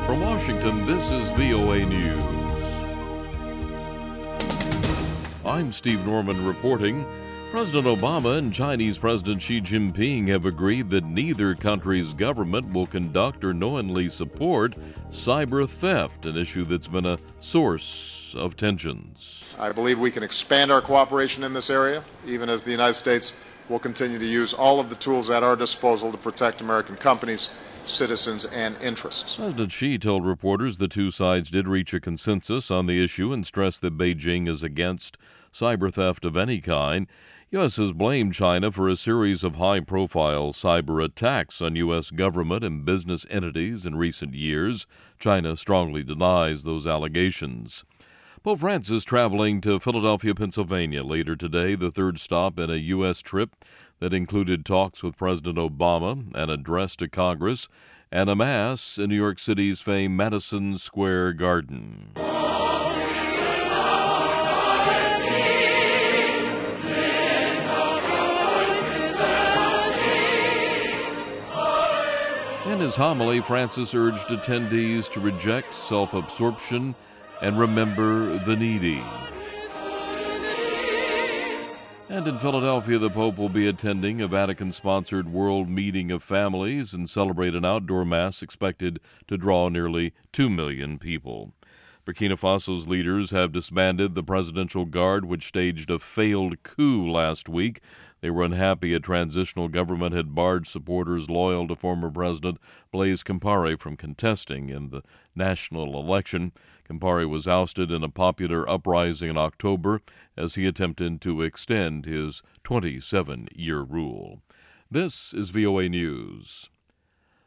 From Washington, this is VOA News. I'm Steve Norman reporting. President Obama and Chinese President Xi Jinping have agreed that neither country's government will conduct or knowingly support cyber theft, an issue that's been a source of tensions. I believe we can expand our cooperation in this area, even as the United States will continue to use all of the tools at our disposal to protect American companies, citizens, and interests. President Xi told reporters the two sides did reach a consensus on the issue and stressed that Beijing is against cyber theft of any kind. U.S. has blamed China for a series of high-profile cyber attacks on U.S. government and business entities in recent years. China strongly denies those allegations. Pope Francis traveling to Philadelphia, Pennsylvania later today, the third stop in a U.S. trip that included talks with President Obama, an address to Congress, and a mass in New York City's famed Madison Square Garden. In his homily, Francis urged attendees to reject self-absorption and remember the needy. And in Philadelphia, the Pope will be attending a Vatican-sponsored World Meeting of Families and celebrate an outdoor mass expected to draw nearly 2 million people. Burkina Faso's leaders have disbanded the Presidential Guard, which staged a failed coup last week. They were unhappy a transitional government had barred supporters loyal to former President Blaise Compaoré from contesting in the national election. Compaoré was ousted in a popular uprising in October as he attempted to extend his 27-year rule. This is VOA News.